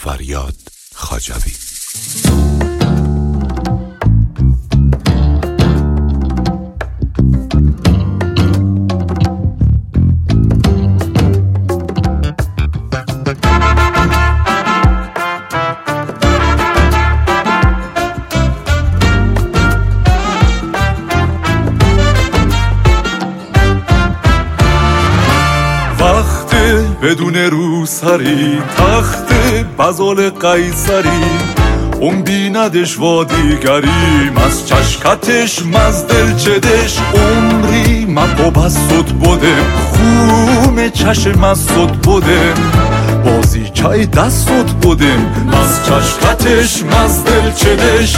فریاد خاجوی. بدون روسری تخت بزال قیصری اون بیندش و دیگریم از چشکتش مز دلچدش عمری من با بسود بودم خون چشم از صد بودم بازی چای دستت بودم از چشکتش مز دلچدش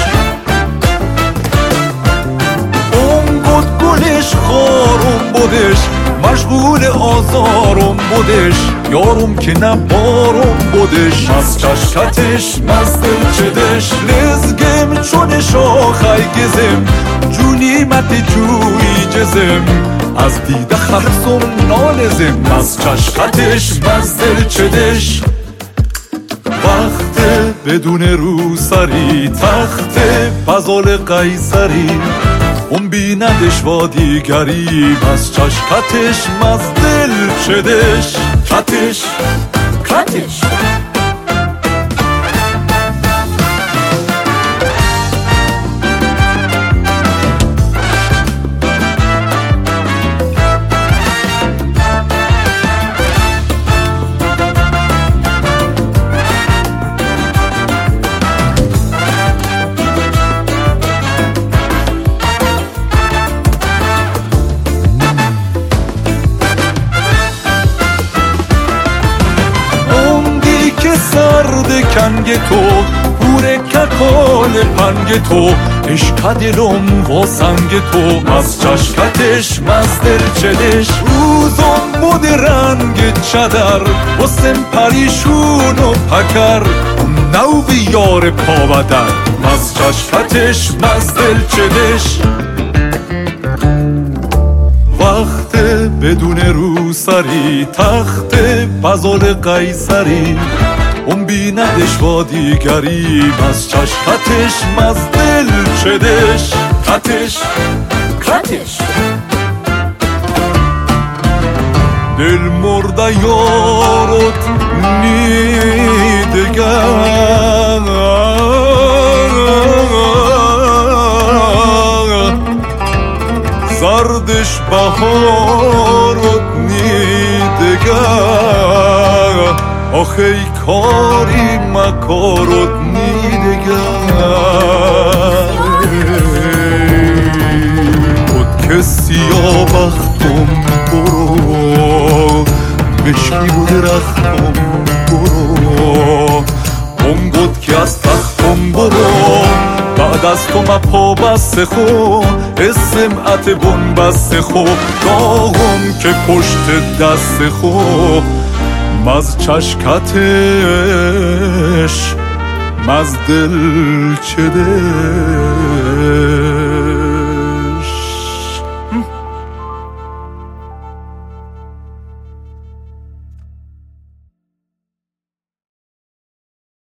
اون بود گلش خارم بودش مشغول آزارم بودش یارم که نبارم بودش از چشکتش مز دلچدش لزگم چون شاخی گزم جونی مت جوی جزم از دیده خرسم نالزم از چشکتش مز دلچدش وقت بدون روسری تخت بزال قیصری اون بیندش و دیگری از چشکتش مز دلچدش کتش کتش سرد کنگ تو پور ککال پنگ تو عشق دلم و سنگ تو از چشکتش مز دلچدش روزم بود رنگ چدر و سم پریشون و پکر نو بیار پا بدر از چشکتش مز دلچدش وقت بدون روسری تخت بزال قیصری اون بیندش و دیگری از چشکتش مز دلچدش کتش کتش دل مرده یارت نیدگر زردش بهارت نیدگر آخه کاری مکارت نیدگر بود که سیاه بختم برو بشکی بود رختم برو اون بود که از تختم برو بعد از تو مپا بسته خو اسمعت بون بسته خو داغم که پشت دست خو مز چشکتش مز دلچدش